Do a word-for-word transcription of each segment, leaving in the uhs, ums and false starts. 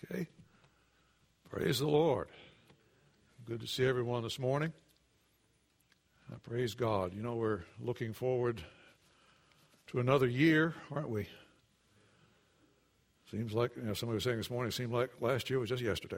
Okay. Praise the Lord. Good to see everyone this morning. I praise God. You know, we're looking forward to another year, aren't we? Seems like, you know, somebody was saying this morning, it seemed like last year was just yesterday.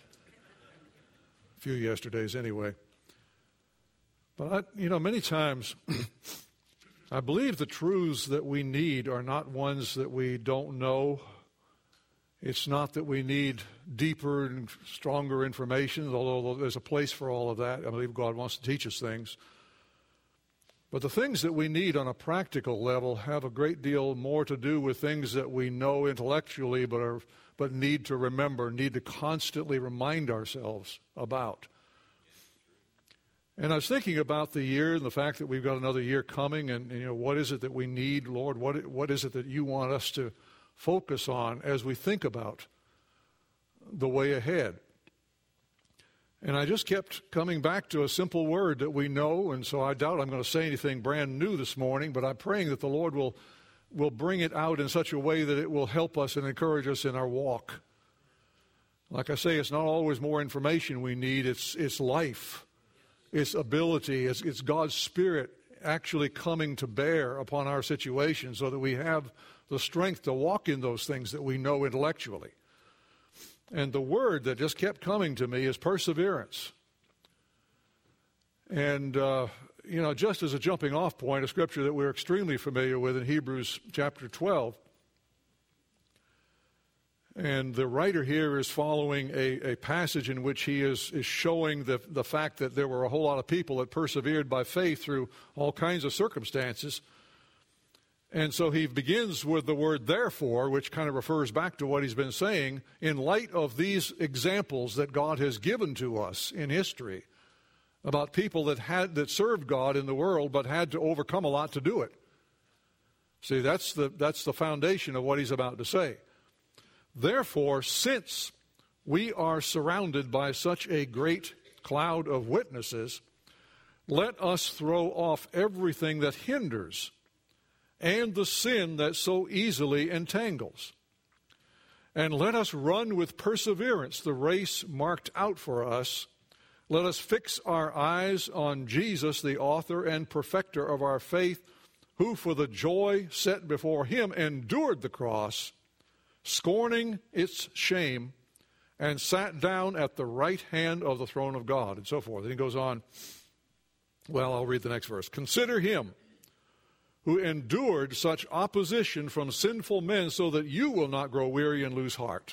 A few yesterdays anyway. But, I, you know, many times I believe the truths that we need are not ones that we don't know. It's not that we need deeper and stronger information, although there's a place for all of that. I believe God wants to teach us things. But the things that we need on a practical level have a great deal more to do with things that we know intellectually but are but need to remember, need to constantly remind ourselves about. And I was thinking about the year and the fact that we've got another year coming, and, and you know, what is it that we need, Lord? What what is it that you want us to focus on as we think about the way ahead? And I just kept coming back to a simple word that we know, and so I doubt I'm going to say anything brand new this morning, but I'm praying that the Lord will, will bring it out in such a way that it will help us and encourage us in our walk. Like I say, it's not always more information we need, it's, it's life, it's ability, it's, it's God's Spirit actually coming to bear upon our situation so that we have the strength to walk in those things that we know intellectually. And the word that just kept coming to me is perseverance. And, uh, you know, just as a jumping off point, a scripture that we're extremely familiar with in Hebrews chapter twelve. And the writer here is following a, a passage in which he is, is showing the, the fact that there were a whole lot of people that persevered by faith through all kinds of circumstances. And so he begins with the word therefore, which kind of refers back to what he's been saying, in light of these examples that God has given to us in history about people that had that served God in the world but had to overcome a lot to do it. See, that's the that's the foundation of what he's about to say. Therefore, since we are surrounded by such a great cloud of witnesses, let us throw off everything that hinders and the sin that so easily entangles. And let us run with perseverance the race marked out for us. Let us fix our eyes on Jesus, the author and perfecter of our faith, who for the joy set before him endured the cross, scorning its shame, and sat down at the right hand of the throne of God, and so forth. And he goes on, well, I'll read the next verse. Consider him who endured such opposition from sinful men so that you will not grow weary and lose heart.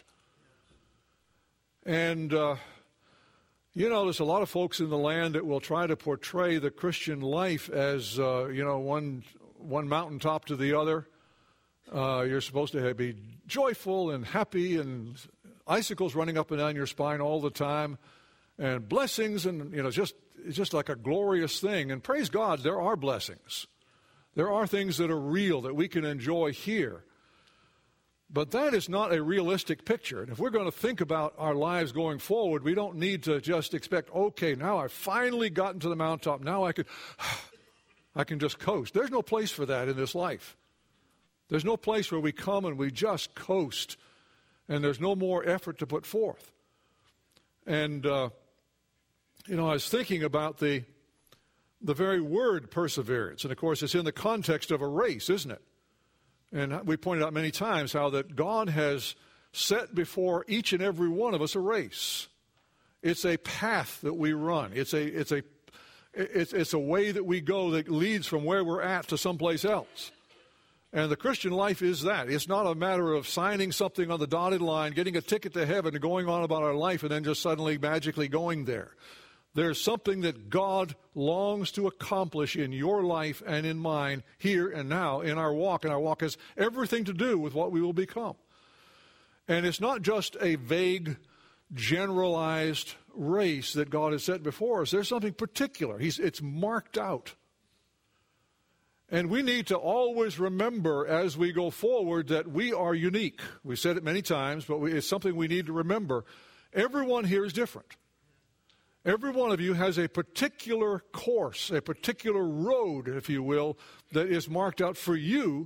And, uh, you know, there's a lot of folks in the land that will try to portray the Christian life as, uh, you know, one one mountaintop to the other. Uh, you're supposed to be joyful and happy and icicles running up and down your spine all the time and blessings and, you know, just it's just like a glorious thing. And praise God, there are blessings. There are things that are real that we can enjoy here. But that is not a realistic picture. And if we're going to think about our lives going forward, we don't need to just expect, okay, now I've finally gotten to the mountaintop. Now I can, I can just coast. There's no place for that in this life. There's no place where we come and we just coast, and there's no more effort to put forth. And, uh, you know, I was thinking about the the very word perseverance. And, of course, it's in the context of a race, isn't it? And we pointed out many times how that God has set before each and every one of us a race. It's a path that we run. It's a, it's a, it's, it's a way that we go that leads from where we're at to someplace else. And the Christian life is that. It's not a matter of signing something on the dotted line, getting a ticket to heaven, and going on about our life, and then just suddenly magically going there. There's something that God longs to accomplish in your life and in mine here and now in our walk. And our walk has everything to do with what we will become. And it's not just a vague, generalized race that God has set before us. There's something particular. He's, it's marked out. And we need to always remember as we go forward that we are unique. We've said it many times, but we, it's something we need to remember. Everyone here is different. Every one of you has a particular course, a particular road, if you will, that is marked out for you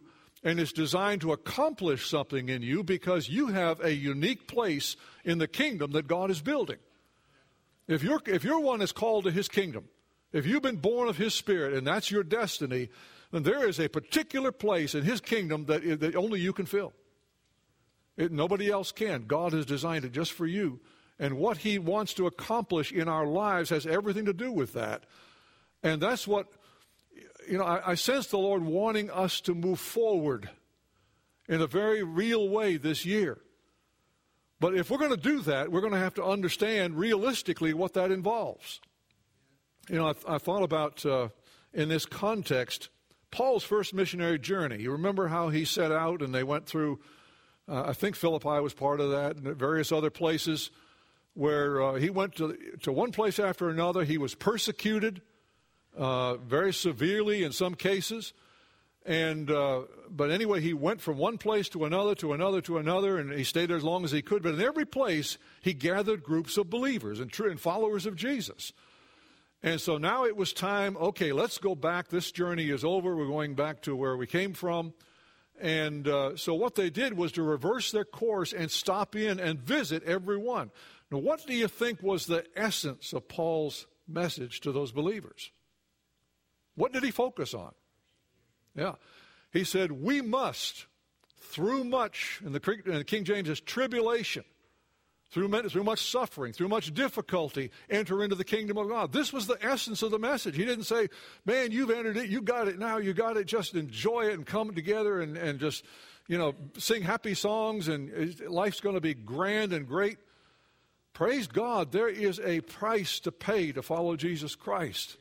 and is designed to accomplish something in you because you have a unique place in the kingdom that God is building. If you're, if you're one that's called to his kingdom, if you've been born of his Spirit and that's your destiny, then there is a particular place in his kingdom that, that only you can fill. It, nobody else can. God has designed it just for you. And what he wants to accomplish in our lives has everything to do with that. And that's what, you know, I, I sense the Lord wanting us to move forward in a very real way this year. But if we're going to do that, we're going to have to understand realistically what that involves. You know, I, I thought about, uh, in this context, Paul's first missionary journey. You remember how he set out and they went through, uh, I think Philippi was part of that, and various other places where uh, he went to, to one place after another. He was persecuted uh, very severely in some cases. And uh, but anyway, he went from one place to another, to another, to another, and he stayed there as long as he could. But in every place, he gathered groups of believers and, true, and followers of Jesus. And so now it was time, okay, let's go back. This journey is over. We're going back to where we came from. And uh, so what they did was to reverse their course and stop in and visit everyone. Now, what do you think was the essence of Paul's message to those believers? What did he focus on? Yeah. He said, we must, through much, in the King James is tribulation, through, through much suffering, through much difficulty, enter into the kingdom of God. This was the essence of the message. He didn't say, man, you've entered it, you got it now, you got it, just enjoy it and come together and, and just, you know, sing happy songs and life's going to be grand and great. Praise God, there is a price to pay to follow Jesus Christ.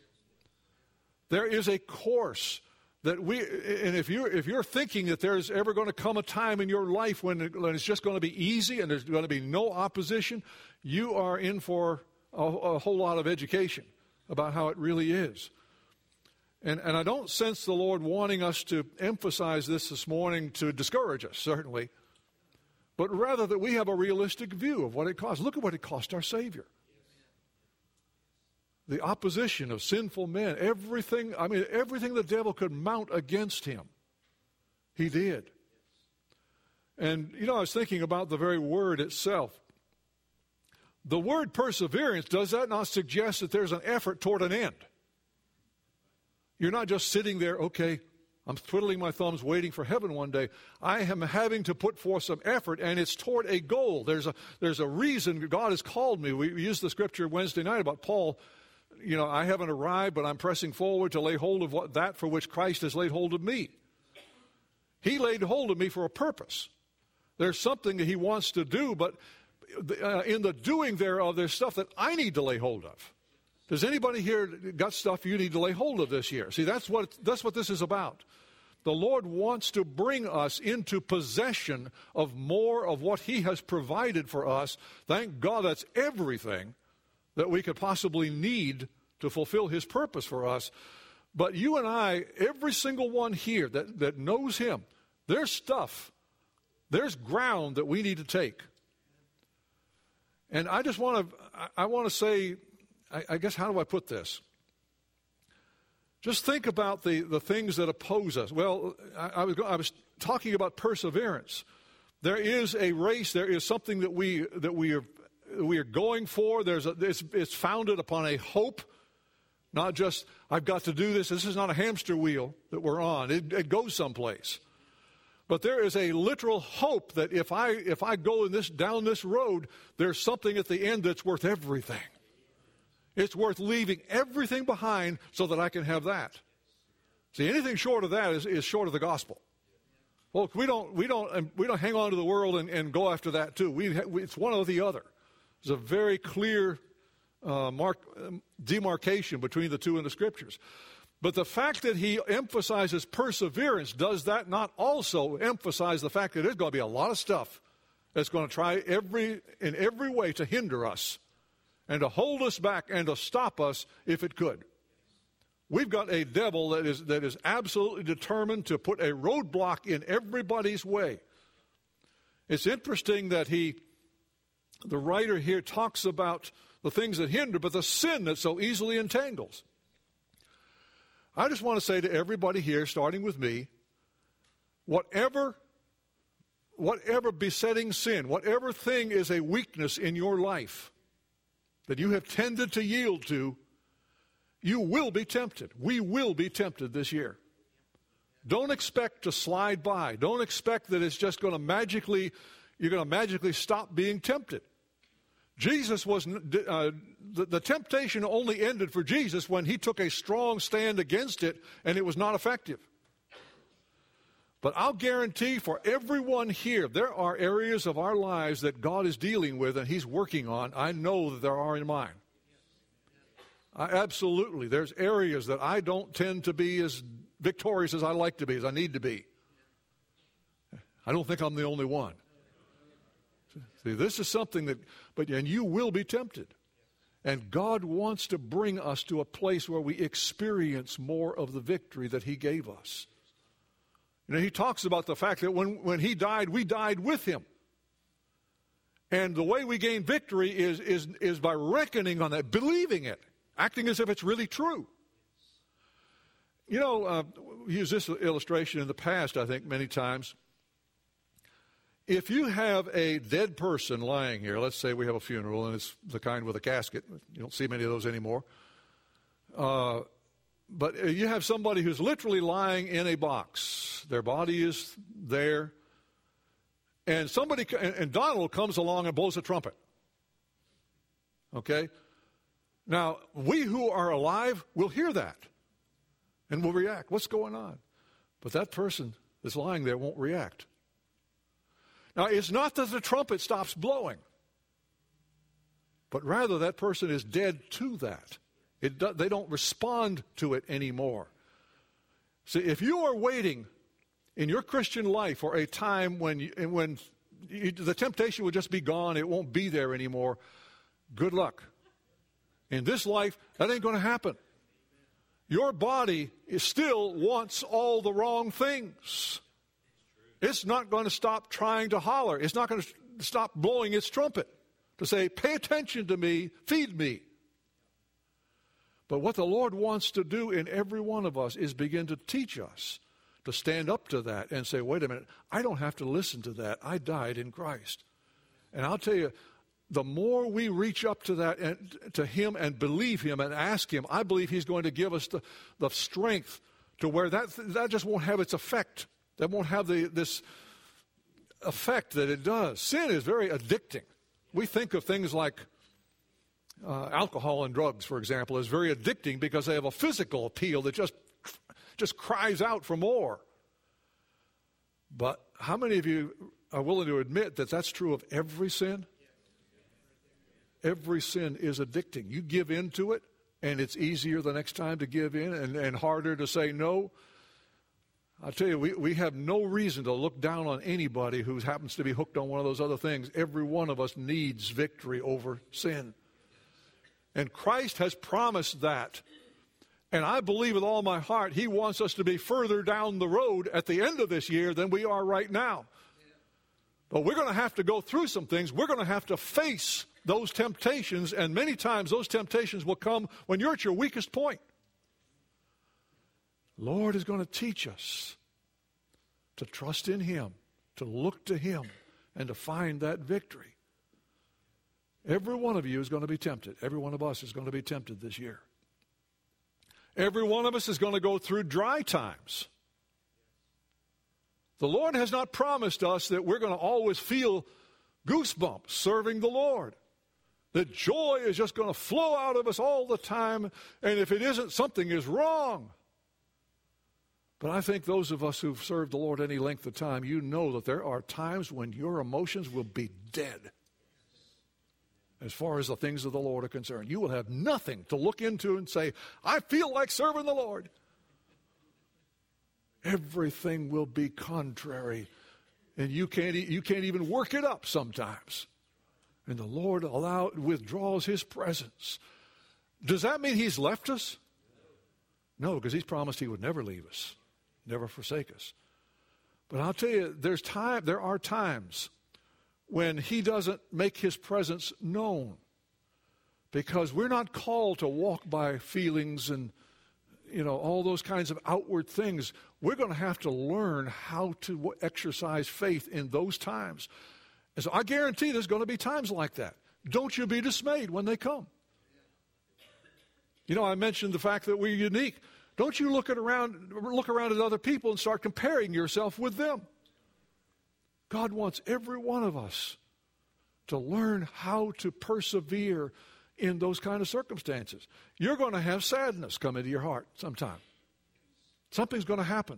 There is a course that we, and if you're, if you're thinking that there's ever going to come a time in your life when, it, when it's just going to be easy and there's going to be no opposition, you are in for a, a whole lot of education about how it really is. And, and I don't sense the Lord wanting us to emphasize this this morning to discourage us, certainly, but rather that we have a realistic view of what it costs. Look at what it cost our Savior. The opposition of sinful men, everything, I mean, everything the devil could mount against him, he did. And, you know, I was thinking about the very word itself. The word perseverance, does that not suggest that there's an effort toward an end? You're not just sitting there, okay, I'm twiddling my thumbs waiting for heaven one day. I am having to put forth some effort, and it's toward a goal. There's a, there's a reason God has called me. We used the scripture Wednesday night about Paul. You know, I haven't arrived, but I'm pressing forward to lay hold of what, that for which Christ has laid hold of me. He laid hold of me for a purpose. There's something that he wants to do, but uh, in the doing thereof, there's stuff that I need to lay hold of. Does anybody here got stuff you need to lay hold of this year? See, that's what, that's what this is about. The Lord wants to bring us into possession of more of what he has provided for us. Thank God that's everything that we could possibly need to fulfill his purpose for us. But you and I, every single one here that, that knows him, there's stuff, there's ground that we need to take. And I just want to, I want to say, I, I guess, how do I put this? Just think about the, the things that oppose us. Well, I, I, was, I was talking about perseverance. There is a race, there is something that we, that we are we are going for. There's a, it's, it's founded upon a hope, not just, I've got to do this. This is not a hamster wheel that we're on. It, it goes someplace. But there is a literal hope that if I, if I go in this, down this road, there's something at the end that's worth everything. It's worth leaving everything behind so that I can have that. See, anything short of that is, is short of the gospel. Well, we don't, we don't, we don't hang on to the world and, and go after that too. We, we, it's one or the other. There's a very clear uh, mark, um, demarcation between the two in the Scriptures. But the fact that he emphasizes perseverance, does that not also emphasize the fact that there's going to be a lot of stuff that's going to try every in every way to hinder us and to hold us back and to stop us if it could? We've got a devil that is, that is absolutely determined to put a roadblock in everybody's way. It's interesting that he... The writer here talks about the things that hinder, but the sin that so easily entangles. I just want to say to everybody here, starting with me, whatever, whatever besetting sin, whatever thing is a weakness in your life that you have tended to yield to, you will be tempted. We will be tempted this year. Don't expect to slide by. Don't expect that it's just going to magically, you're going to magically stop being tempted. Jesus was, uh, the, the temptation only ended for Jesus when he took a strong stand against it and it was not effective. But I'll guarantee for everyone here, there are areas of our lives that God is dealing with and he's working on. I know that there are in mine. I, absolutely. There's areas that I don't tend to be as victorious as I like to be, as I need to be. I don't think I'm the only one. See, this is something that, but and you will be tempted. And God wants to bring us to a place where we experience more of the victory that he gave us. You know, he talks about the fact that when, when he died, we died with him. And the way we gain victory is, is, is by reckoning on that, believing it, acting as if it's really true. You know, uh, we used this illustration in the past, I think, many times. If you have a dead person lying here, let's say we have a funeral and it's the kind with a casket. You don't see many of those anymore. Uh, but you have somebody who's literally lying in a box. Their body is there. And somebody, and Donald comes along and blows a trumpet. Okay? Now, we who are alive will hear that and will react. What's going on? But that person that's lying there won't react. Now, it's not that the trumpet stops blowing, but rather that person is dead to that. It do, they don't respond to it anymore. See, if you are waiting in your Christian life for a time when, you, when you, the temptation will just be gone, it won't be there anymore, good luck. In this life, that ain't going to happen. Your body is still wants all the wrong things. It's not going to stop trying to holler. It's not going to stop blowing its trumpet to say, pay attention to me, feed me. But what the Lord wants to do in every one of us is begin to teach us to stand up to that and say, wait a minute, I don't have to listen to that. I died in Christ. And I'll tell you, the more we reach up to that and to him and believe him and ask him, I believe he's going to give us the, the strength to where that, that just won't have its effect. That won't have the, this effect that it does. Sin is very addicting. We think of things like uh, alcohol and drugs, for example, as very addicting because they have a physical appeal that just, just cries out for more. But how many of you are willing to admit that that's true of every sin? Every sin is addicting. You give in to it, and it's easier the next time to give in and, and harder to say no. I'll tell you, we, we have no reason to look down on anybody who happens to be hooked on one of those other things. Every one of us needs victory over sin. And Christ has promised that. And I believe with all my heart, he wants us to be further down the road at the end of this year than we are right now. But we're going to have to go through some things. We're going to have to face those temptations, and many times those temptations will come when you're at your weakest point. Lord is going to teach us to trust in him, to look to him, and to find that victory. Every one of you is going to be tempted. Every one of us is going to be tempted this year. Every one of us is going to go through dry times. The Lord has not promised us that we're going to always feel goosebumps serving the Lord. That joy is just going to flow out of us all the time, and if it isn't, something is wrong. But I think those of us who've served the Lord any length of time, you know that there are times when your emotions will be dead as far as the things of the Lord are concerned. You will have nothing to look into and say, I feel like serving the Lord. Everything will be contrary, and you can't, you can't even work it up sometimes. And the Lord allow, withdraws his presence. Does that mean he's left us? No, because he's promised he would never leave us, never forsake us. But I'll tell you, there's time, there are times when he doesn't make his presence known, because we're not called to walk by feelings and, you know, all those kinds of outward things. We're going to have to learn how to exercise faith in those times. And so I guarantee there's going to be times like that. Don't you be dismayed when they come. You know, I mentioned the fact that we're unique. Don't you look at around, look around at other people and start comparing yourself with them. God wants every one of us to learn how to persevere in those kind of circumstances. You're going to have sadness come into your heart sometime. Something's going to happen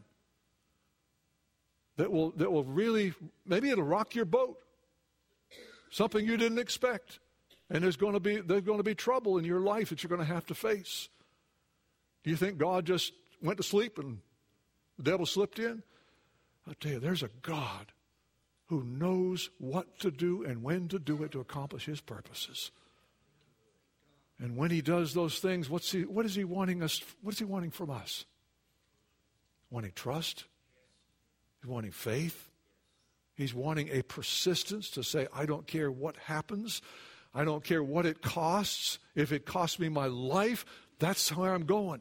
that will that will really, maybe it'll rock your boat. Something you didn't expect. And there's going to be there's going to be trouble in your life that you're going to have to face. Do you think God just went to sleep and the devil slipped in? I tell you, there's a God who knows what to do and when to do it to accomplish his purposes. And when he does those things, what's he, what is he wanting us? What is he wanting from us? Wanting trust? He's wanting faith? He's wanting a persistence to say, I don't care what happens. I don't care what it costs. If it costs me my life, that's where I'm going.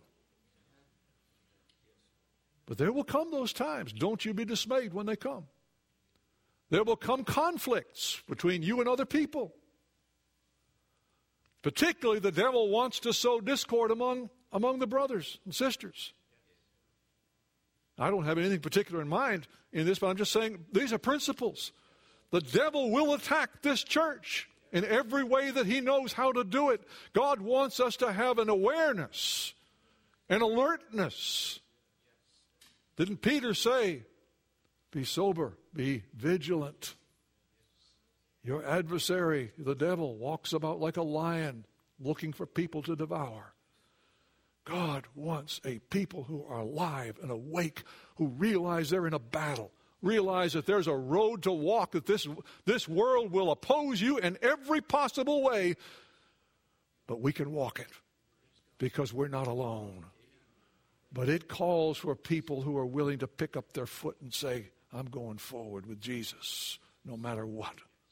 But there will come those times. Don't you be dismayed when they come. There will come conflicts between you and other people. Particularly, the devil wants to sow discord among, among the brothers and sisters. I don't have anything particular in mind in this, but I'm just saying these are principles. The devil will attack this church in every way that he knows how to do it. God wants us to have an awareness, an alertness. Didn't Peter say, be sober, be vigilant? Your adversary, the devil, walks about like a lion looking for people to devour. God wants a people who are alive and awake, who realize they're in a battle, realize that there's a road to walk, that this, this world will oppose you in every possible way, but we can walk it because we're not alone. But it calls for people who are willing to pick up their foot and say, I'm going forward with Jesus, no matter what.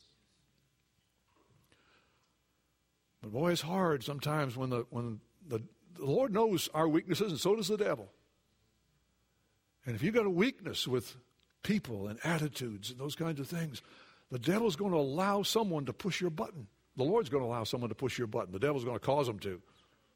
But boy, it's hard sometimes when the when the, the Lord knows our weaknesses, and so does the devil. And if you've got a weakness with people and attitudes and those kinds of things, the devil's going to allow someone to push your button. The Lord's going to allow someone to push your button. The devil's going to cause them to.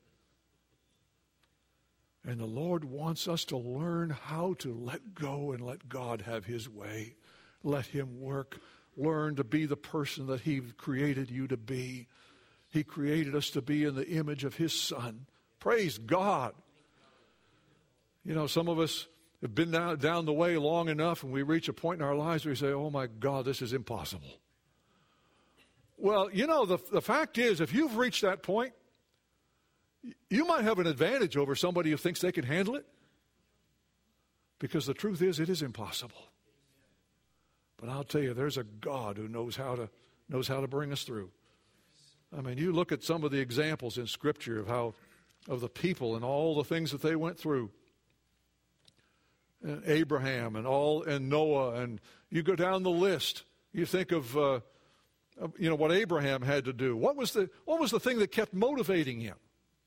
And the Lord wants us to learn how to let go and let God have his way. Let him work. Learn to be the person that he created you to be. He created us to be in the image of his Son. Praise God. You know, some of us have been down, down the way long enough, and we reach a point in our lives where we say, oh my God, this is impossible. Well, you know, the, the fact is, if you've reached that point, you might have an advantage over somebody who thinks they can handle it. Because the truth is, it is impossible. But I'll tell you, there's a God who knows how to knows how to bring us through. I mean, you look at some of the examples in Scripture of how, of the people and all the things that they went through. And Abraham and all, and Noah, and you go down the list. You think of, uh, of, you know, what Abraham had to do. What was the what was the thing that kept motivating him?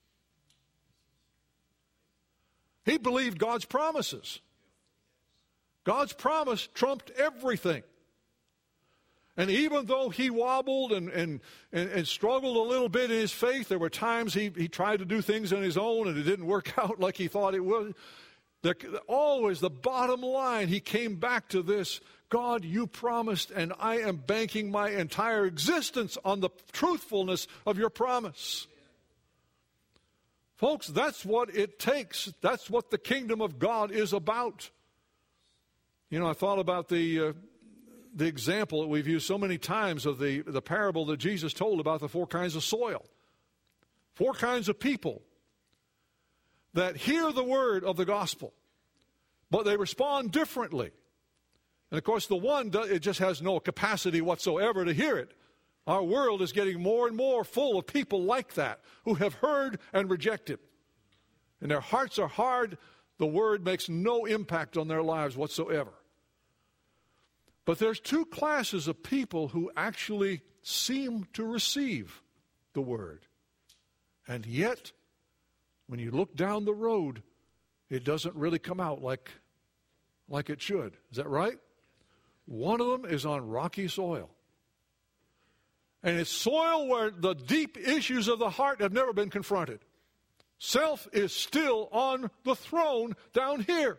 He believed God's promises. God's promise trumped everything. And even though he wobbled and, and, and, and struggled a little bit in his faith, there were times he, he tried to do things on his own and it didn't work out like he thought it would. There, always the bottom line, he came back to this: God, you promised, and I am banking my entire existence on the truthfulness of your promise. Folks, that's what it takes. That's what the kingdom of God is about. You know, I thought about the uh, the example that we've used so many times of the, the parable that Jesus told about the four kinds of soil. Four kinds of people that hear the word of the gospel, but they respond differently. And of course, the one, it just has no capacity whatsoever to hear it. Our world is getting more and more full of people like that, who have heard and rejected. And their hearts are hard. The word makes no impact on their lives whatsoever. But there's two classes of people who actually seem to receive the word. And yet, when you look down the road, it doesn't really come out like, like it should. Is that right? One of them is on rocky soil. And it's soil where the deep issues of the heart have never been confronted. Self is still on the throne down here.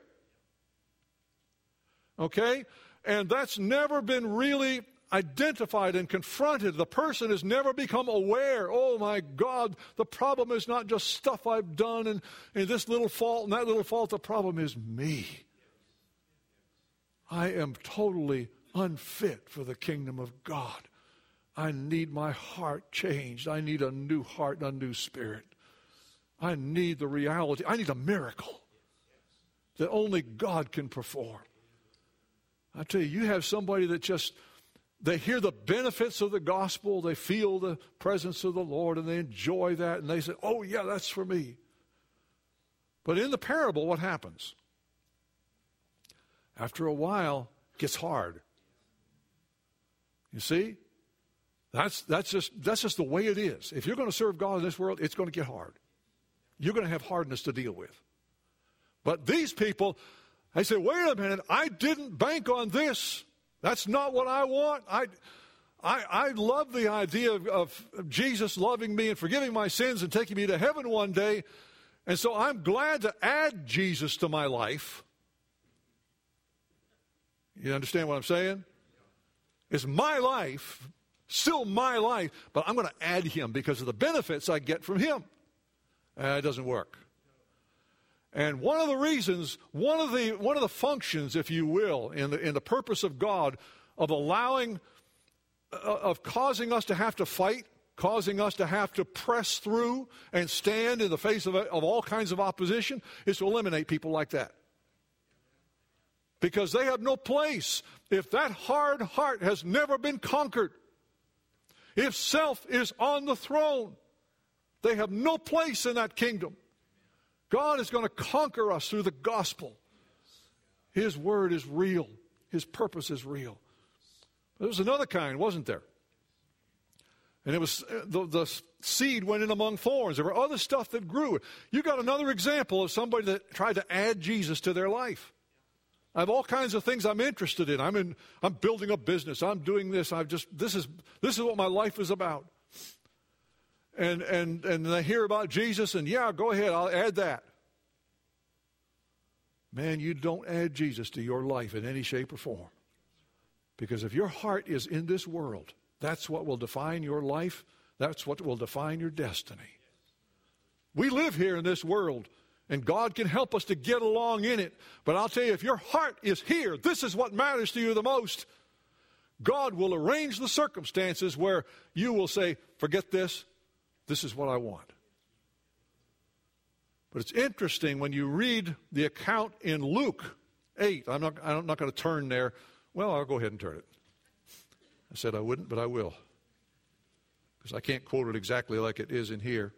Okay? And that's never been really identified and confronted. The person has never become aware, oh my God, the problem is not just stuff I've done and, and this little fault and that little fault. The problem is me. I am totally unfit for the kingdom of God. I need my heart changed. I need a new heart and a new spirit. I need the reality. I need a miracle that only God can perform. I tell you, you have somebody that just, they hear the benefits of the gospel, they feel the presence of the Lord, and they enjoy that, and they say, oh yeah, that's for me. But in the parable, what happens? After a while, it gets hard. You see? That's, that's, just, that's just the way it is. If you're going to serve God in this world, it's going to get hard. You're going to have hardness to deal with. But these people, they say, wait a minute, I didn't bank on this. That's not what I want. I, I, I love the idea of, of Jesus loving me and forgiving my sins and taking me to heaven one day. And so I'm glad to add Jesus to my life. You understand what I'm saying? It's my life, still my life, but I'm going to add him because of the benefits I get from him. Uh, it doesn't work. And one of the reasons, one of the one of the functions, if you will, in the in the purpose of God, of allowing, uh, of causing us to have to fight, causing us to have to press through and stand in the face of, of all kinds of opposition, is to eliminate people like that. Because they have no place. If that hard heart has never been conquered, if self is on the throne, they have no place in that kingdom. God is going to conquer us through the gospel. His word is real. His purpose is real. There was another kind, wasn't there? And it was the, the seed went in among thorns. There were other stuff that grew. You got another example of somebody that tried to add Jesus to their life. I have all kinds of things I'm interested in. I'm in. I'm building a business. I'm doing this. I've just this is this is what my life is about. And and and they hear about Jesus, and yeah, go ahead. I'll add that. Man, you don't add Jesus to your life in any shape or form, because if your heart is in this world, that's what will define your life. That's what will define your destiny. We live here in this world. And God can help us to get along in it. But I'll tell you, if your heart is here, this is what matters to you the most. God will arrange the circumstances where you will say, forget this, this is what I want. But it's interesting when you read the account in Luke eight. I'm not, I'm not going to turn there. Well, I'll go ahead and turn it. I said I wouldn't, but I will. Because I can't quote it exactly like it is in here.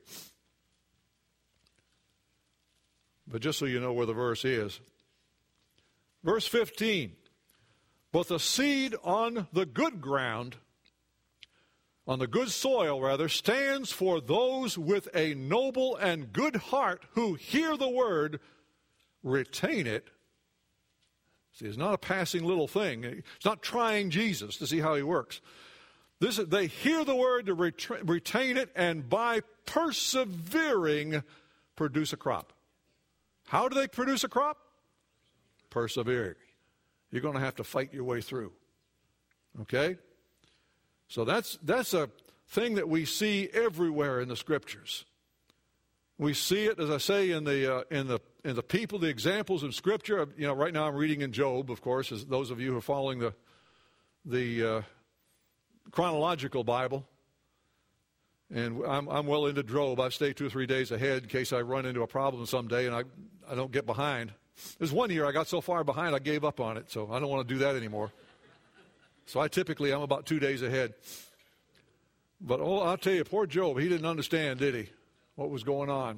But just so you know where the verse is. Verse fifteen. But the seed on the good ground, on the good soil rather, stands for those with a noble and good heart who hear the word, retain it. See, it's not a passing little thing. It's not trying Jesus to see how he works. This is, they hear the word to ret- retain it, and by persevering produce a crop. How do they produce a crop? Persevering. You're going to have to fight your way through. Okay? So that's that's a thing that we see everywhere in the Scriptures. We see it, as I say, in the uh, in the in the people, the examples in Scripture. You know, right now I'm reading in Job, of course, as those of you who are following the the uh, chronological Bible. And I'm, I'm well into Job. I stay two or three days ahead in case I run into a problem someday and I, I don't get behind. There's one year I got so far behind I gave up on it, so I don't want to do that anymore. So I typically, I'm about two days ahead. But oh, I'll tell you, poor Job, he didn't understand, did he, what was going on.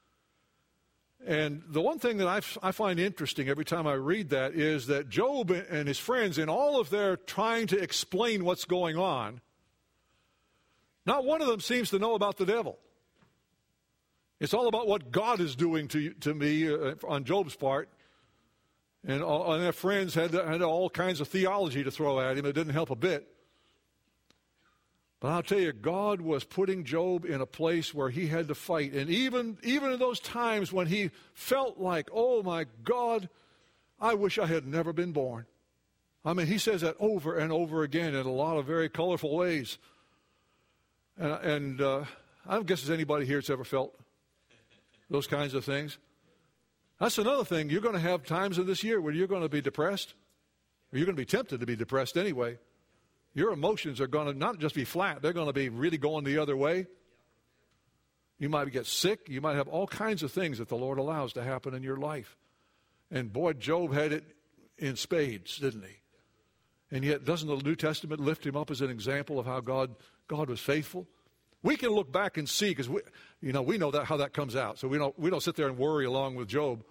And the one thing that I, I find interesting every time I read that is that Job and his friends, in all of their trying to explain what's going on, not one of them seems to know about the devil. It's all about what God is doing to to me uh, on Job's part. And, all, and their friends had, had all kinds of theology to throw at him. It didn't help a bit. But I'll tell you, God was putting Job in a place where he had to fight. And even, even in those times when he felt like, oh my God, I wish I had never been born. I mean, he says that over and over again in a lot of very colorful ways. And, and uh, I don't guess there's anybody here that's ever felt those kinds of things. That's another thing. You're going to have times in this year where you're going to be depressed. Or you're going to be tempted to be depressed anyway. Your emotions are going to not just be flat. They're going to be really going the other way. You might get sick. You might have all kinds of things that the Lord allows to happen in your life. And boy, Job had it in spades, didn't he? And yet, doesn't the New Testament lift him up as an example of how God, God was faithful? We can look back and see, because we, you know, we know that how that comes out. So we don't we don't sit there and worry along with Job.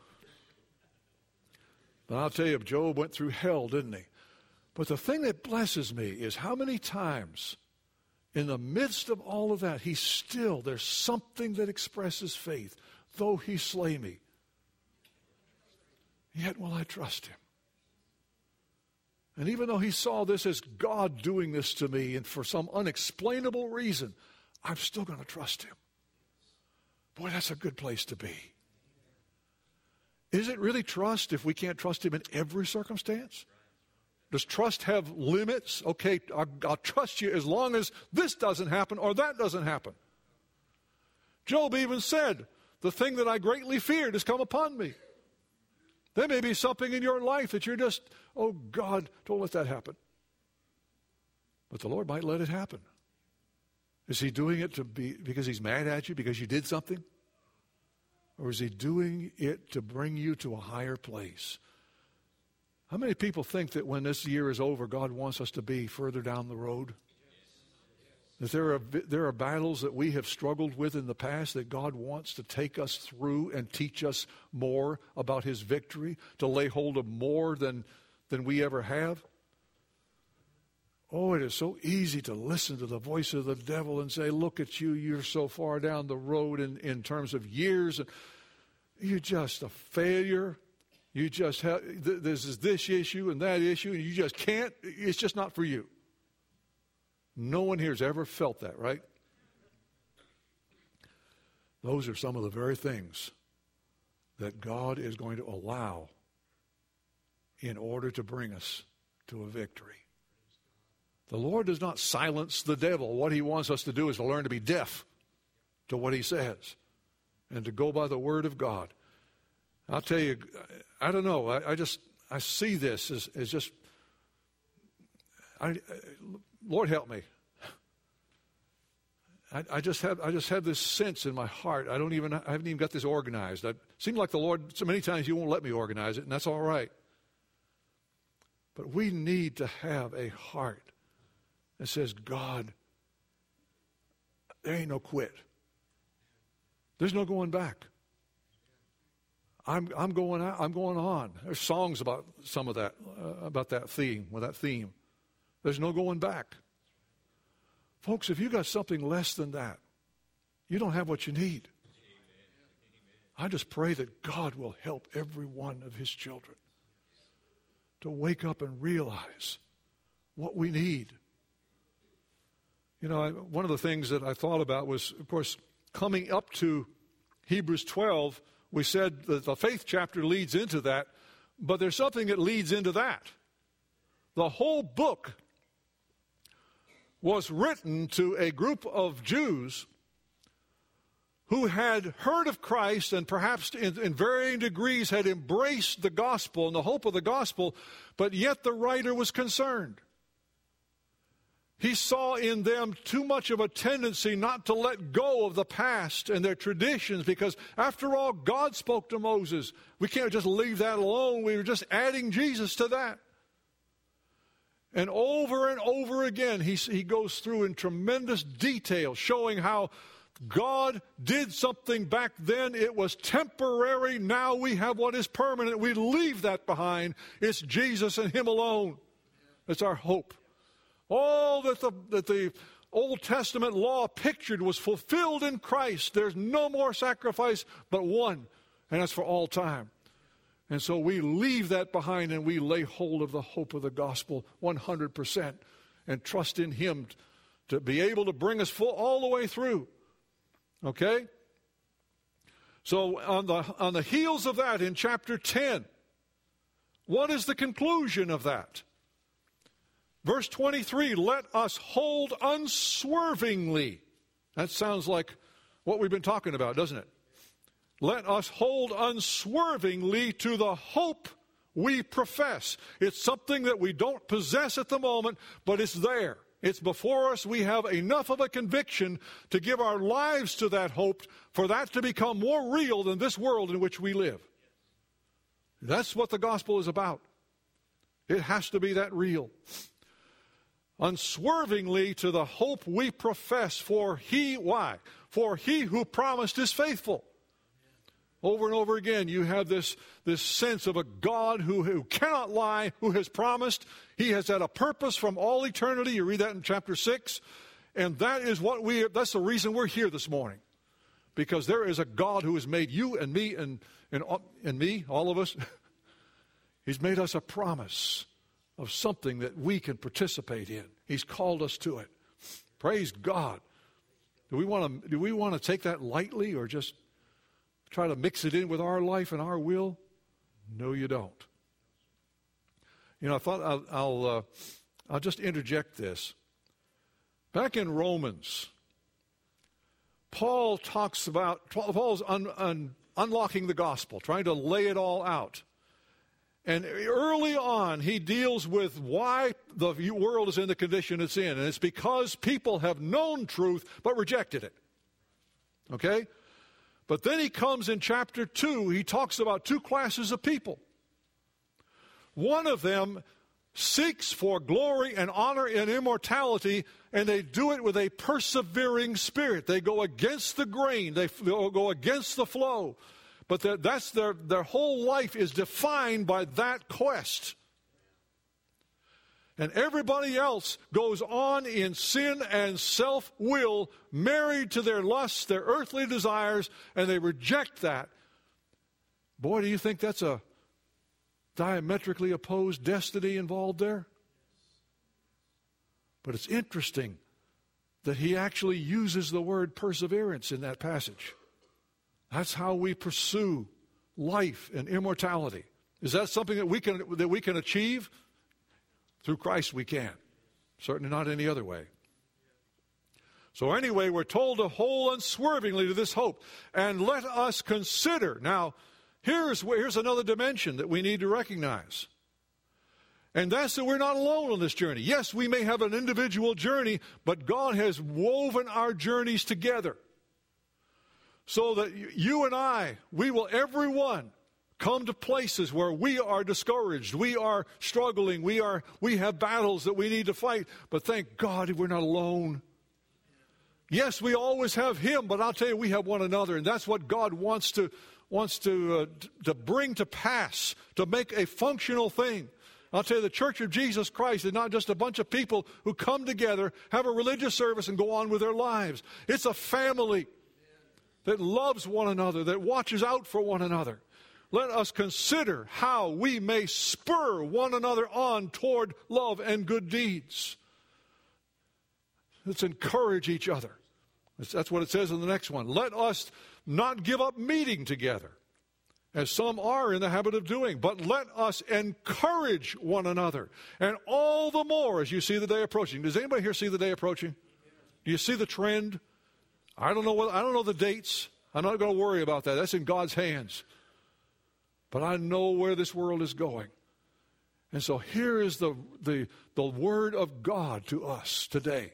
But I'll tell you, Job went through hell, didn't he? But the thing that blesses me is how many times in the midst of all of that, he still, there's something that expresses faith. Though he slay me, yet will I trust him. And even though he saw this as God doing this to me, and for some unexplainable reason, I'm still going to trust him. Boy, that's a good place to be. Is it really trust if we can't trust him in every circumstance? Does trust have limits? Okay, I'll, I'll trust you as long as this doesn't happen or that doesn't happen. Job even said, the thing that I greatly feared has come upon me. There may be something in your life that you're just, oh God, don't let that happen. But the Lord might let it happen. Is he doing it to be because he's mad at you because you did something? Or is he doing it to bring you to a higher place? How many people think that when this year is over, God wants us to be further down the road? That there are, there are battles that we have struggled with in the past that God wants to take us through and teach us more about his victory, to lay hold of more than, than we ever have. Oh, it is so easy to listen to the voice of the devil and say, look at you, you're so far down the road in, in terms of years. And you're just a failure. You just have, th- this is this issue and that issue, and you just can't, it's just not for you. No one here has ever felt that, right? Those are some of the very things that God is going to allow in order to bring us to a victory. The Lord does not silence the devil. What he wants us to do is to learn to be deaf to what he says and to go by the word of God. I'll tell you, I don't know, I, I just, I see this as, as just, I, Lord help me. I, I just have, I just have this sense in my heart. I don't even, I haven't even got this organized. It seems like the Lord, so many times he won't let me organize it, and that's all right. But we need to have a heart that says, God, there ain't no quit. There's no going back. I'm I'm going out, I'm going on. There's songs about some of that, uh, about that theme, with that theme. There's no going back. Folks, if you got something less than that, you don't have what you need. I just pray that God will help every one of his children to wake up and realize what we need. You know, I, one of the things that I thought about was, of course, coming up to Hebrews twelve, we said that the faith chapter leads into that, but there's something that leads into that. The whole book was written to a group of Jews who had heard of Christ and perhaps in, in varying degrees had embraced the gospel and the hope of the gospel, but yet the writer was concerned. He saw in them too much of a tendency not to let go of the past and their traditions, because after all, God spoke to Moses. We can't just leave that alone. We were just adding Jesus to that. And over and over again, he, he goes through in tremendous detail, showing how God did something back then. It was temporary. Now we have what is permanent. We leave that behind. It's Jesus and him alone. It's our hope. All that the, that the Old Testament law pictured was fulfilled in Christ. There's no more sacrifice but one, and that's for all time. And so we leave that behind and we lay hold of the hope of the gospel one hundred percent and trust in Him to be able to bring us full all the way through. Okay? So on the, on the heels of that, in chapter ten, what is the conclusion of that? Verse twenty-three, let us hold unswervingly. That sounds like what we've been talking about, doesn't it? Let us hold unswervingly to the hope we profess. It's something that we don't possess at the moment, but it's there. It's before us. We have enough of a conviction to give our lives to that hope for that to become more real than this world in which we live. That's what the gospel is about. It has to be that real. Unswervingly to the hope we profess, for he, why? For he who promised is faithful. Over and over again, you have this, this sense of a God who, who cannot lie, who has promised. He has had a purpose from all eternity. You read that in chapter six. And that is what we, that's the reason we're here this morning. Because there is a God who has made you and me and, and, and me, all of us. He's made us a promise of something that we can participate in. He's called us to it. Praise God. Do we want to, do we want to take that lightly or just try to mix it in with our life and our will? No, you don't. You know, I thought I'll I'll, uh, I'll just interject this. Back in Romans, Paul talks about, Paul's un, un, unlocking the gospel, trying to lay it all out. And early on, he deals with why the world is in the condition it's in. And it's because people have known truth but rejected it. Okay? But then he comes in chapter two, he talks about two classes of people. One of them seeks for glory and honor and immortality, and they do it with a persevering spirit. They go against the grain. They go against the flow. But that, that's their, their whole life is defined by that quest. And everybody else goes on in sin and self-will, married to their lusts, their earthly desires, and they reject that. Boy, do you think that's a diametrically opposed destiny involved there? But it's interesting that he actually uses the word perseverance in that passage. That's how we pursue life and immortality. Is that something that we can that we can achieve? Through Christ we can. Certainly not any other way. So anyway, we're told to hold unswervingly to this hope. And let us consider. Now, here's, here's another dimension that we need to recognize. And that's that we're not alone on this journey. Yes, we may have an individual journey, but God has woven our journeys together. So that you and I, we will, everyone, come to places where we are discouraged, we are struggling, we are we have battles that we need to fight. But thank God we're not alone. Yes, we always have Him, but I'll tell you, we have one another, and that's what God wants to wants to uh, to bring to pass, to make a functional thing. I'll tell you, the Church of Jesus Christ is not just a bunch of people who come together, have a religious service, and go on with their lives. It's a family that loves one another, that watches out for one another. Let us consider how we may spur one another on toward love and good deeds. Let's encourage each other. That's what it says in the next one. Let us not give up meeting together, as some are in the habit of doing, but let us encourage one another. And all the more as you see the day approaching. Does anybody here see the day approaching? Do you see the trend? I don't know what, I don't know the dates. I'm not going to worry about that. That's in God's hands. But I know where this world is going. And so here is the, the, the word of God to us today.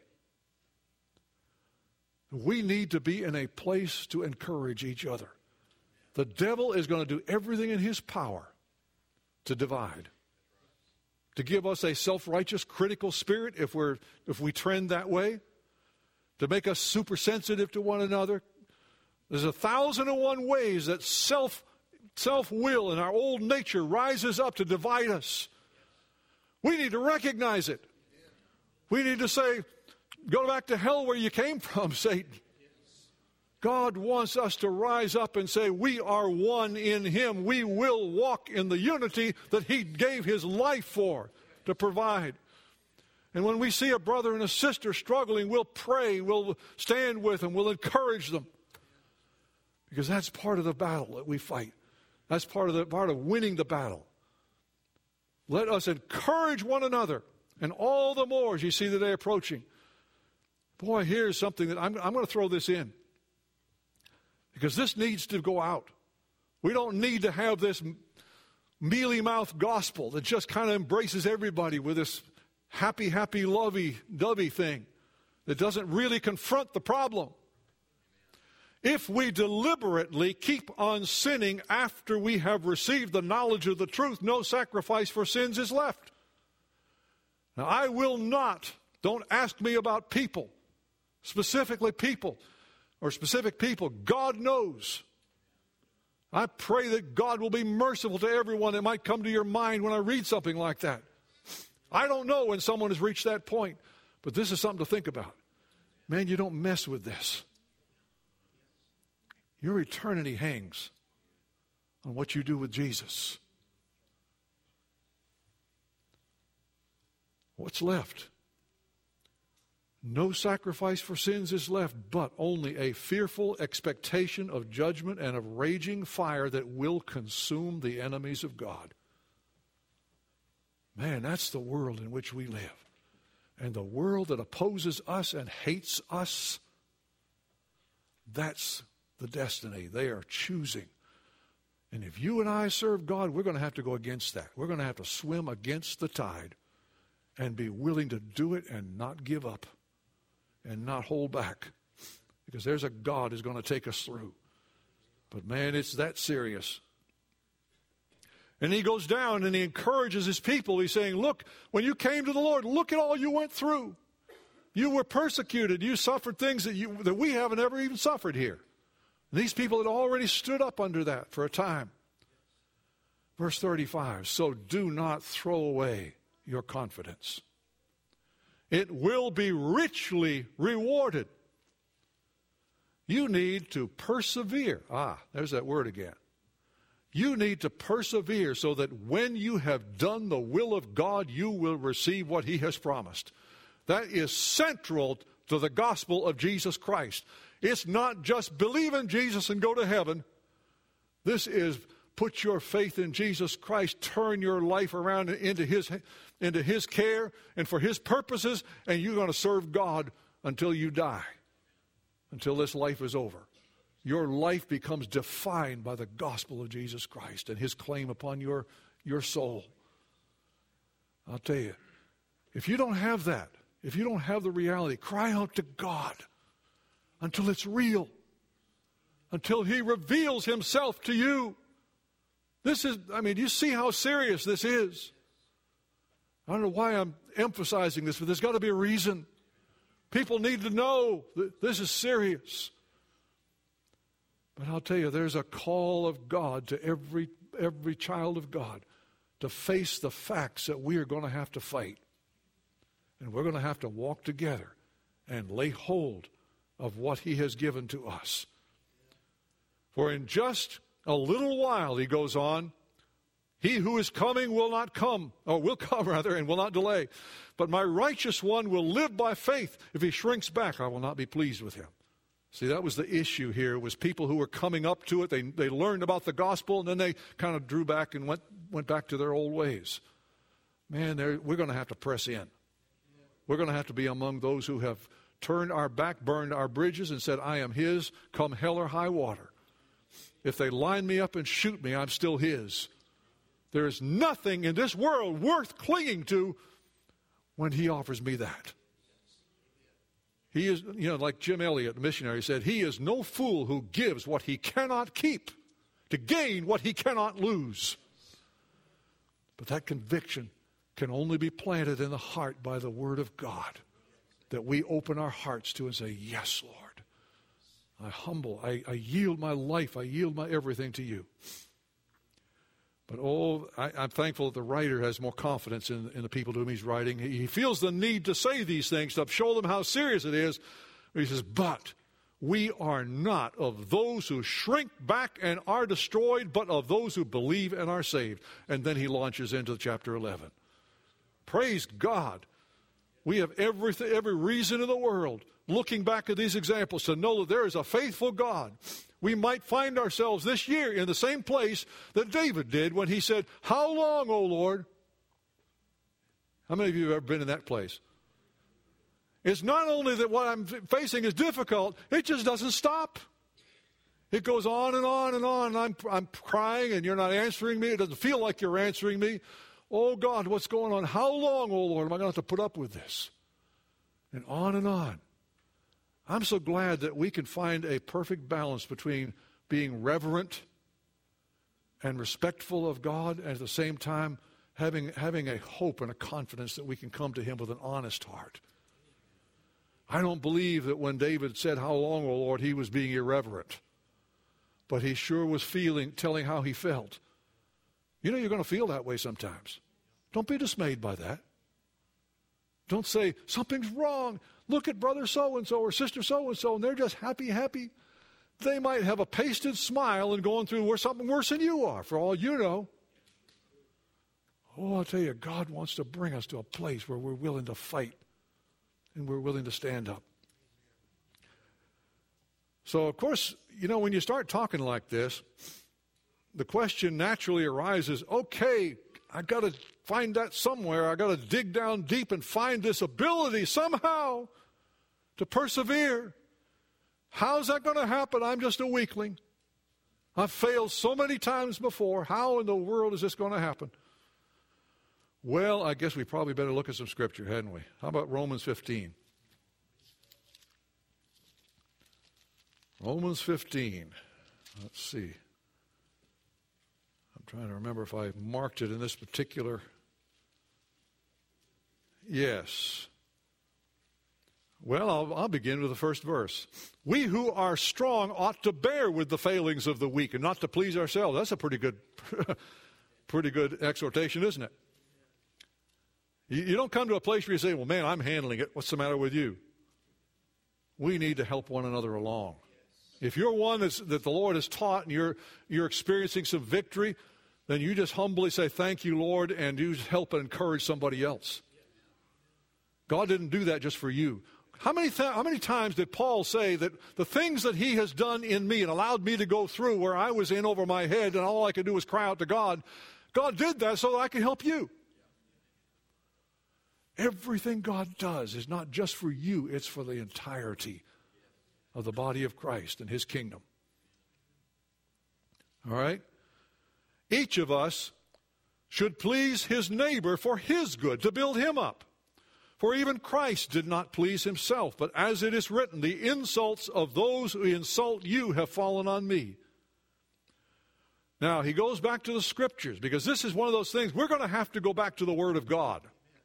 We need to be in a place to encourage each other. The devil is going to do everything in his power to divide, to give us a self-righteous, critical spirit if we're if we trend that way, to make us super sensitive to one another. There's a thousand and one ways that self self-will in our old nature rises up to divide us. We need to recognize it. We need to say, Go back to hell where you came from, Satan. God wants us to rise up and say, we are one in Him. We will walk in the unity that He gave His life for, to provide. And when we see a brother and a sister struggling, we'll pray, we'll stand with them, we'll encourage them. Because that's part of the battle that we fight. That's part of the part of winning the battle. Let us encourage one another, and all the more as you see the day approaching. Boy, here's something that I'm, I'm going to throw this in, because this needs to go out. We don't need to have this mealy-mouthed gospel that just kind of embraces everybody with this happy, happy, lovey-dovey thing that doesn't really confront the problem. If we deliberately keep on sinning after we have received the knowledge of the truth, no sacrifice for sins is left. Now, I will not, don't ask me about people, specifically people, or specific people. God knows. I pray that God will be merciful to everyone that might come to your mind when I read something like that. I don't know when someone has reached that point, but this is something to think about. Man, you don't mess with this. Your eternity hangs on what you do with Jesus. What's left? No sacrifice for sins is left, but only a fearful expectation of judgment and of raging fire that will consume the enemies of God. Man, that's the world in which we live. And the world that opposes us and hates us, that's the destiny they are choosing. And if you and I serve God, we're going to have to go against that. We're going to have to swim against the tide and be willing to do it and not give up and not hold back, because there's a God who's going to take us through. But man, it's that serious. And he goes down and he encourages his people. He's saying, look, when you came to the Lord, look at all you went through. You were persecuted. You suffered things that you that we haven't ever even suffered here. These people had already stood up under that for a time. Verse thirty-five, so do not throw away your confidence. It will be richly rewarded. You need to persevere. Ah, there's that word again. You need to persevere so that when you have done the will of God, you will receive what He has promised. That is central to the gospel of Jesus Christ. It's not just believe in Jesus and go to heaven. This is put your faith in Jesus Christ, turn your life around into His, into His care and for His purposes, and you're going to serve God until you die, until this life is over. Your life becomes defined by the gospel of Jesus Christ and His claim upon your, your soul. I'll tell you, if you don't have that, if you don't have the reality, cry out to God until it's real, until He reveals Himself to you. This is, I mean, do you see how serious this is? I don't know why I'm emphasizing this, but there's got to be a reason. People need to know that this is serious. But I'll tell you, there's a call of God to every every child of God to face the facts that we are going to have to fight. And we're going to have to walk together and lay hold of what He has given to us. For in just a little while, he goes on, he who is coming will not come, or will come rather, and will not delay. But my righteous one will live by faith. If he shrinks back, I will not be pleased with him. See, that was the issue here, was people who were coming up to it. They, they learned about the gospel, and then they kind of drew back and went, went back to their old ways. Man, we're going to have to press in. We're going to have to be among those who have turned our back, burned our bridges, and said, I am His, come hell or high water. If they line me up and shoot me, I'm still His. There is nothing in this world worth clinging to when He offers me that. He is, you know, like Jim Elliot, the missionary, said, he is no fool who gives what he cannot keep to gain what he cannot lose. But that conviction can only be planted in the heart by the Word of God, that we open our hearts to and say, yes, Lord. I humble, I, I yield my life, I yield my everything to you. But, oh, I, I'm thankful that the writer has more confidence in, in the people to whom he's writing. He, he feels the need to say these things to show them how serious it is. He says, but we are not of those who shrink back and are destroyed, but of those who believe and are saved. And then he launches into chapter eleven. Praise God. We have everything, every reason in the world, looking back at these examples, to know that there is a faithful God. We might find ourselves this year in the same place that David did when he said, how long, O Lord? How many of you have ever been in that place? It's not only that what I'm facing is difficult, it just doesn't stop. It goes on and on and on. And I'm, I'm crying and you're not answering me. It doesn't feel like you're answering me. Oh, God, what's going on? How long, oh, Lord, am I going to have to put up with this? And on and on. I'm so glad that we can find a perfect balance between being reverent and respectful of God, and at the same time having, having a hope and a confidence that we can come to him with an honest heart. I don't believe that when David said, how long, O Lord, he was being irreverent. But he sure was feeling, telling how he felt. You know, you're going to feel that way sometimes. Don't be dismayed by that. Don't say, something's wrong. Look at brother so-and-so or sister so-and-so, and they're just happy, happy. They might have a pasted smile and going through something worse than you are, for all you know. Oh, I'll tell you, God wants to bring us to a place where we're willing to fight and we're willing to stand up. So, of course, you know, when you start talking like this, the question naturally arises, okay, I got to find that somewhere. I got to dig down deep and find this ability somehow to persevere. How's that going to happen? I'm just a weakling. I've failed so many times before. How in the world is this going to happen? Well, I guess we probably better look at some scripture, hadn't we? How about Romans fifteen? Romans fifteen. Let's see. I'm trying to remember if I marked it in this particular. Yes. Well, I'll, I'll begin with the first verse. We who are strong ought to bear with the failings of the weak and not to please ourselves. That's a pretty good, pretty good exhortation, isn't it? You, you don't come to a place where you say, well, man, I'm handling it. What's the matter with you? We need to help one another along. If you're one that's, that the Lord has taught and you're, you're experiencing some victory, then you just humbly say, thank you, Lord, and you just help and encourage somebody else. God didn't do that just for you. How many, th- how many times did Paul say that the things that he has done in me and allowed me to go through where I was in over my head and all I could do was cry out to God, God did that so that I can help you. Everything God does is not just for you, it's for the entirety of the body of Christ and his kingdom. All right? Each of us should please his neighbor for his good, to build him up. For even Christ did not please himself, but as it is written, the insults of those who insult you have fallen on me. Now, he goes back to the scriptures, because this is one of those things, we're going to have to go back to the Word of God.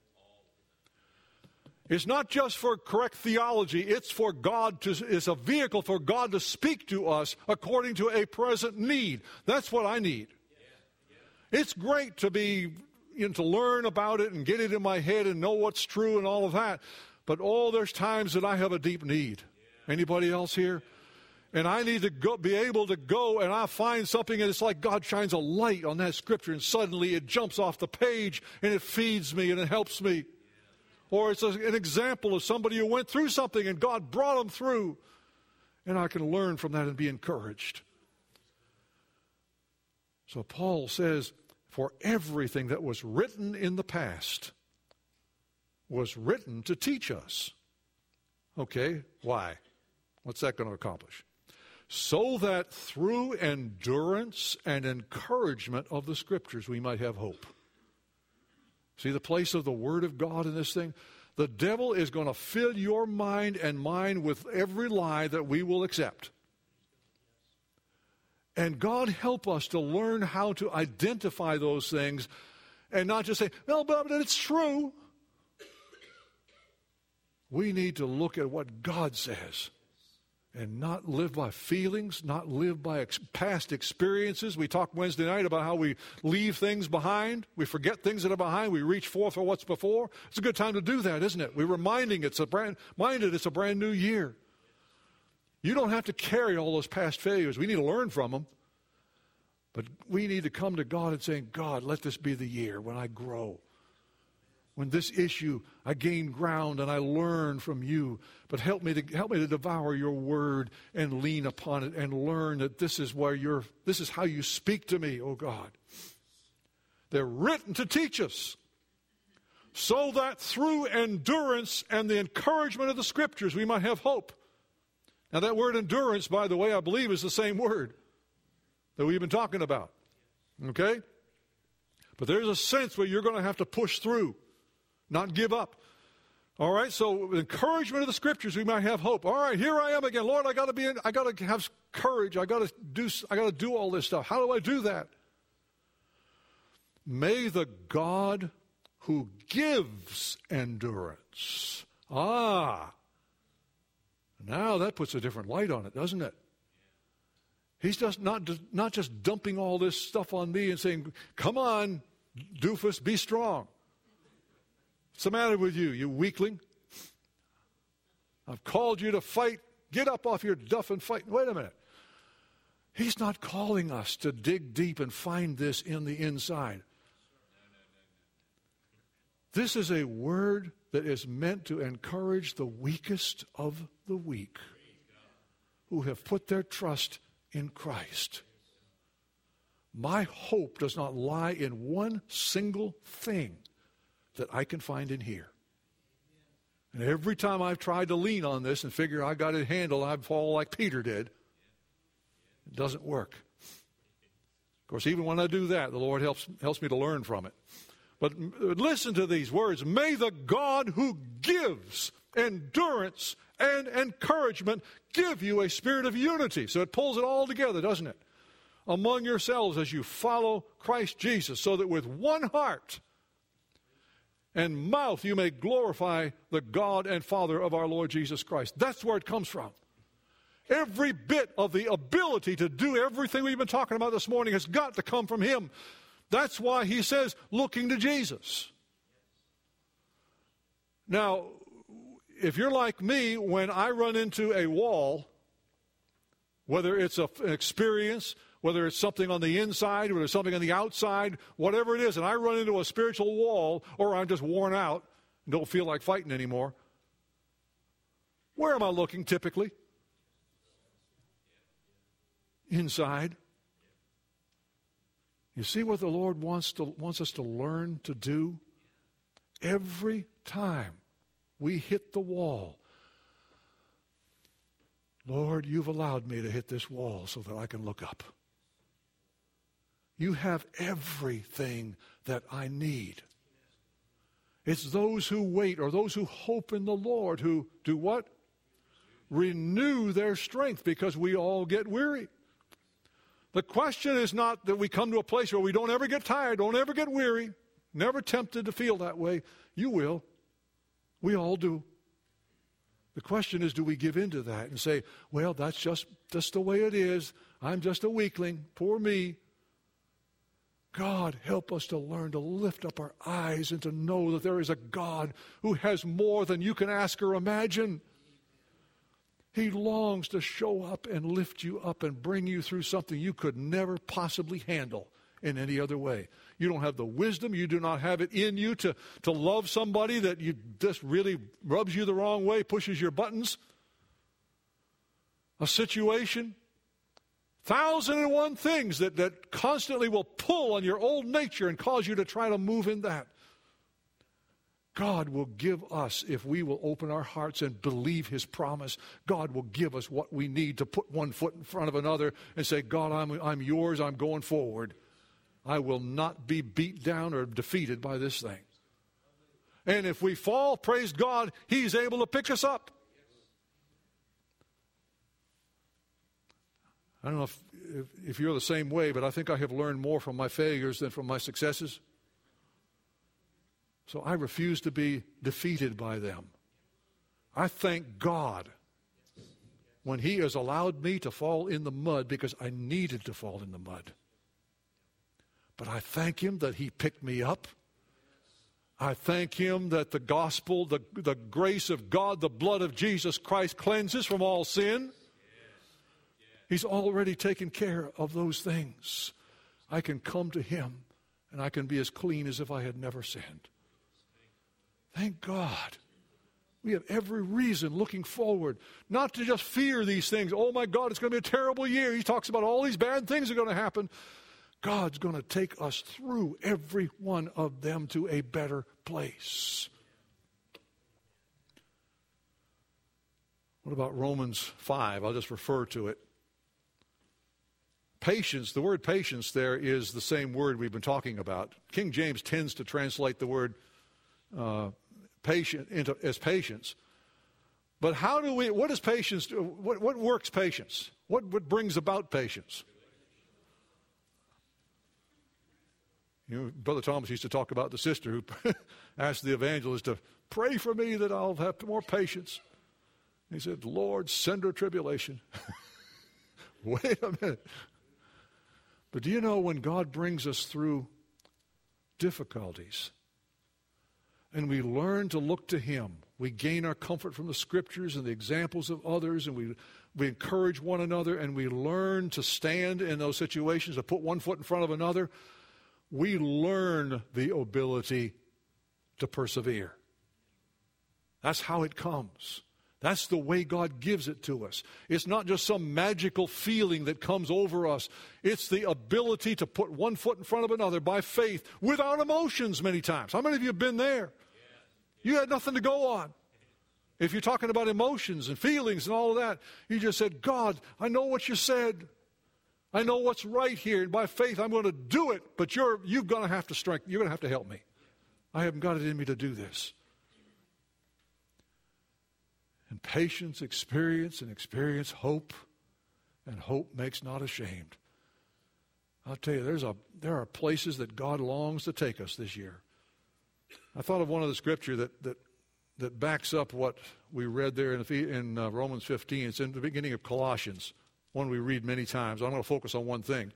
It's not just for correct theology, it's for God to, it's a vehicle for God to speak to us according to a present need. That's what I need. It's great to be, you know, to learn about it and get it in my head and know what's true and all of that. But oh, there's times that I have a deep need. Anybody else here? And I need to go, be able to go and I find something and it's like God shines a light on that scripture and suddenly it jumps off the page and it feeds me and it helps me. Or it's a, an example of somebody who went through something and God brought them through. And I can learn from that and be encouraged. So Paul says, for everything that was written in the past was written to teach us. Okay, why? What's that going to accomplish? So that through endurance and encouragement of the Scriptures we might have hope. See the place of the Word of God in this thing? The devil is going to fill your mind and mine with every lie that we will accept. And God help us to learn how to identify those things and not just say, well, but it's true. We need to look at what God says and not live by feelings, not live by ex- past experiences. We talked Wednesday night about how we leave things behind. We forget things that are behind. We reach forth for what's before. It's a good time to do that, isn't it? We're reminding it's a brand, minded it's a brand new year. You don't have to carry all those past failures. We need to learn from them. But we need to come to God and say, God, let this be the year when I grow. When this issue, I gain ground and I learn from you. But help me to help me to devour your word and lean upon it and learn that this is where you're, this is how you speak to me, oh God. They're written to teach us, so that through endurance and the encouragement of the Scriptures we might have hope. Now that word endurance, by the way, I believe is the same word that we've been talking about. Okay? But there's a sense where you're going to have to push through, not give up. All right, so encouragement of the Scriptures, we might have hope. All right, here I am again. Lord, I got to be in, I got to have courage. I got to do I got to do all this stuff. How do I do that? May the God who gives endurance. Ah. Now that puts a different light on it, doesn't it? He's just not, not just dumping all this stuff on me and saying, come on, doofus, be strong. What's the matter with you, you weakling? I've called you to fight. Get up off your duff and fight. Wait a minute. He's not calling us to dig deep and find this in the inside. This is a word that is meant to encourage the weakest of the weak who have put their trust in Christ. My hope does not lie in one single thing that I can find in here. And every time I've tried to lean on this and figure I got it handled, I'd fall like Peter did. It doesn't work. Of course, even when I do that, the Lord helps, helps me to learn from it. But listen to these words. May the God who gives endurance and encouragement give you a spirit of unity. So it pulls it all together, doesn't it? Among yourselves as you follow Christ Jesus, so that with one heart and mouth you may glorify the God and Father of our Lord Jesus Christ. That's where it comes from. Every bit of the ability to do everything we've been talking about this morning has got to come from Him. That's why He says, looking to Jesus. Now, if you're like me, when I run into a wall, whether it's a, an experience, whether it's something on the inside, whether it's something on the outside, whatever it is, and I run into a spiritual wall, or I'm just worn out and don't feel like fighting anymore, where am I looking typically? Inside. You see what the Lord wants to wants us to learn to do? Every time we hit the wall, Lord, you've allowed me to hit this wall so that I can look up. You have everything that I need. It's those who wait or those who hope in the Lord who do what? Renew their strength, because we all get weary. The question is not that we come to a place where we don't ever get tired, don't ever get weary, never tempted to feel that way. You will. We all do. The question is, do we give in to that and say, well, that's just, just the way it is. I'm just a weakling. Poor me. God, help us to learn to lift up our eyes and to know that there is a God who has more than you can ask or imagine. He longs to show up and lift you up and bring you through something you could never possibly handle in any other way. You don't have the wisdom. You do not have it in you to, to love somebody that you just really rubs you the wrong way, pushes your buttons. A situation. Thousand and one things that, that constantly will pull on your old nature and cause you to try to move in that. God will give us, if we will open our hearts and believe His promise, God will give us what we need to put one foot in front of another and say, God, I'm, I'm yours, I'm going forward. I will not be beat down or defeated by this thing. And if we fall, praise God, He's able to pick us up. I don't know if, if, if you're the same way, but I think I have learned more from my failures than from my successes. So I refuse to be defeated by them. I thank God when he has allowed me to fall in the mud because I needed to fall in the mud. But I thank him that he picked me up. I thank him that the gospel, the, the grace of God, the blood of Jesus Christ cleanses from all sin. He's already taken care of those things. I can come to him and I can be as clean as if I had never sinned. Thank God. We have every reason looking forward, not to just fear these things. Oh my God, it's going to be a terrible year. He talks about all these bad things are going to happen. God's going to take us through every one of them to a better place. What about Romans five? I'll just refer to it. Patience, the word patience there is the same word we've been talking about. King James tends to translate the word uh, patient into, as patience. But how do we, what is patience, what, what works patience? What, what brings about patience? You know, Brother Thomas used to talk about the sister who asked the evangelist to pray for me that I'll have more patience. He said, Lord, send her tribulation. Wait a minute. But do you know when God brings us through difficulties and we learn to look to him, we gain our comfort from the scriptures and the examples of others, and we, we encourage one another, and we learn to stand in those situations, to put one foot in front of another, we learn the ability to persevere. That's how it comes. That's the way God gives it to us. It's not just some magical feeling that comes over us. It's the ability to put one foot in front of another by faith without emotions many times. How many of you have been there? You had nothing to go on. If you're talking about emotions and feelings and all of that, you just said, God, I know what you said. I know what's right here, and by faith I'm going to do it, but you're you're going to have to strength, you're going to have to help me. I haven't got it in me to do this. And patience, experience, and experience hope, and hope makes not ashamed. I'll tell you, there's a there are places that God longs to take us this year. I thought of one of the scripture that that that backs up what we read there in, in uh, Romans fifteen. It's in the beginning of Colossians. One we read many times. I'm going to focus on one thing.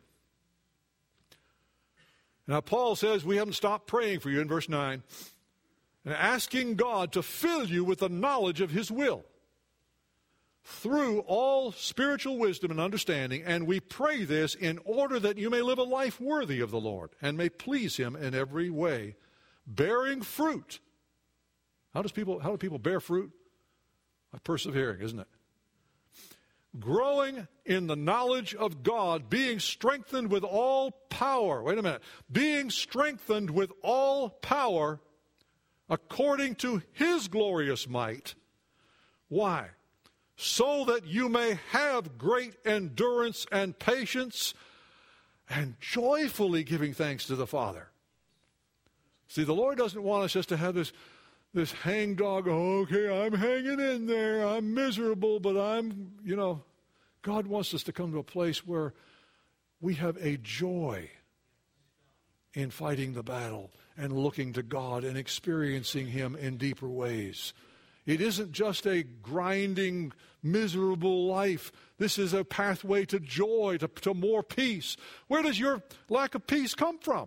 Now, Paul says we haven't stopped praying for you in verse nine and asking God to fill you with the knowledge of his will through all spiritual wisdom and understanding, and we pray this in order that you may live a life worthy of the Lord and may please him in every way, bearing fruit. How does people, how do people bear fruit? By persevering, isn't it? Growing in the knowledge of God, being strengthened with all power. Wait a minute. Being strengthened with all power according to his glorious might. Why? So that you may have great endurance and patience and joyfully giving thanks to the Father. See, the Lord doesn't want us just to have this This hangdog, oh, okay, I'm hanging in there, I'm miserable, but I'm, you know, God wants us to come to a place where we have a joy in fighting the battle and looking to God and experiencing him in deeper ways. It isn't just a grinding, miserable life. This is a pathway to joy, to, to more peace. Where does your lack of peace come from?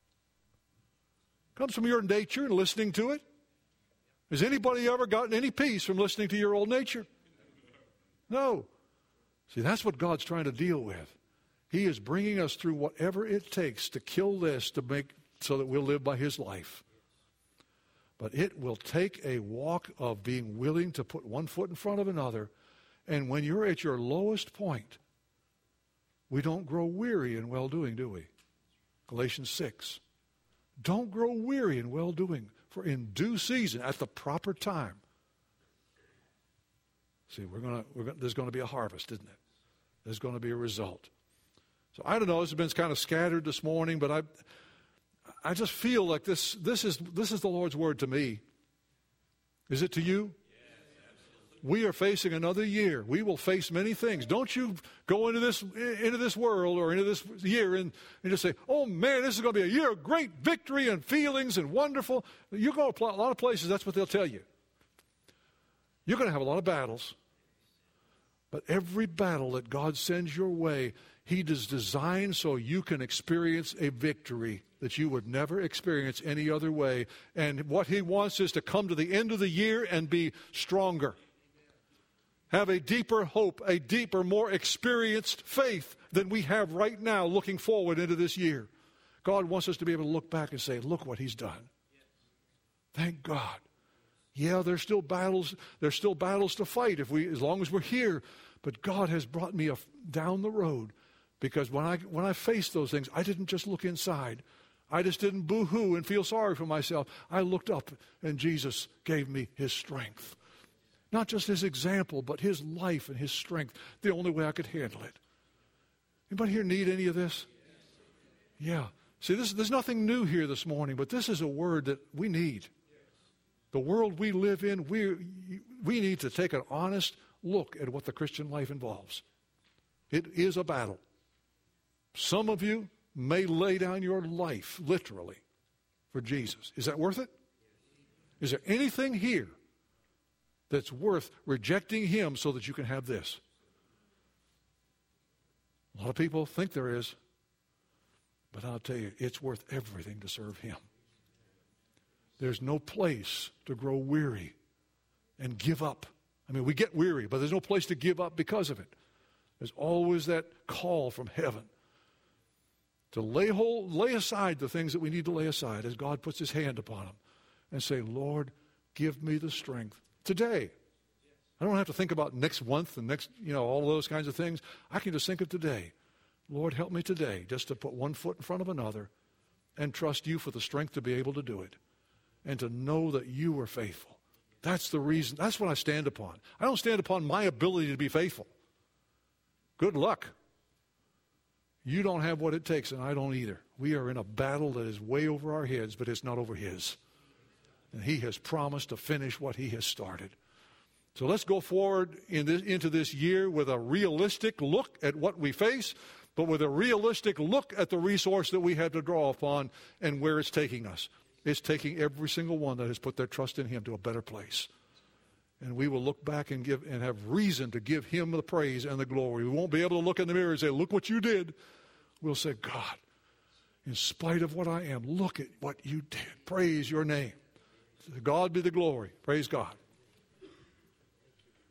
It comes from your nature and listening to it. Has anybody ever gotten any peace from listening to your old nature? No. See, that's what God's trying to deal with. He is bringing us through whatever it takes to kill this, to make so that we'll live by his life. But it will take a walk of being willing to put one foot in front of another. And when you're at your lowest point, we don't grow weary in well-doing, do we? Galatians six. Don't grow weary in well-doing, for in due season, at the proper time. See, we're gonna, we're gonna, there's going to be a harvest, isn't it? There's going to be a result. So I don't know. This has been kind of scattered this morning, but I, I just feel like this. This is this is the Lord's word to me. Is it to you? We are facing another year. We will face many things. Don't you go into this into this world or into this year and, and just say, oh, man, this is going to be a year of great victory and feelings and wonderful. You go to a lot of places, that's what they'll tell you. You're going to have a lot of battles. But every battle that God sends your way, he is designed so you can experience a victory that you would never experience any other way. And what he wants is to come to the end of the year and be stronger. Have a deeper hope, a deeper, more experienced faith than we have right now looking forward into this year. God wants us to be able to look back and say, look what he's done. Thank God. Yeah, there's still battles. There's still battles to fight if we, as long as we're here. But God has brought me a, down the road, because when I when I faced those things, I didn't just look inside. I just didn't boo-hoo and feel sorry for myself. I looked up, and Jesus gave me his strength. Not just his example, but his life and his strength. The only way I could handle it. Anybody here need any of this? Yeah. See, this, there's nothing new here this morning, but this is a word that we need. The world we live in, we, we need to take an honest look at what the Christian life involves. It is a battle. Some of you may lay down your life, literally, for Jesus. Is that worth it? Is there anything here that's worth rejecting him so that you can have this? A lot of people think there is, but I'll tell you, it's worth everything to serve him. There's no place to grow weary and give up. I mean, we get weary, but there's no place to give up because of it. There's always that call from heaven to lay hold, lay aside the things that we need to lay aside as God puts his hand upon them and say, Lord, give me the strength today. I don't have to think about next month and next, you know, all those kinds of things. I can just think of today. Lord, help me today just to put one foot in front of another and trust you for the strength to be able to do it and to know that you are faithful. That's the reason. That's what I stand upon. I don't stand upon my ability to be faithful. Good luck. You don't have what it takes, and I don't either. We are in a battle that is way over our heads, but it's not over his. And he has promised to finish what he has started. So let's go forward in this, into this year with a realistic look at what we face, but with a realistic look at the resource that we have to draw upon and where it's taking us. It's taking every single one that has put their trust in him to a better place. And we will look back and give and have reason to give him the praise and the glory. We won't be able to look in the mirror and say, look what you did. We'll say, God, in spite of what I am, look at what you did. Praise your name. To God be the glory. Praise God.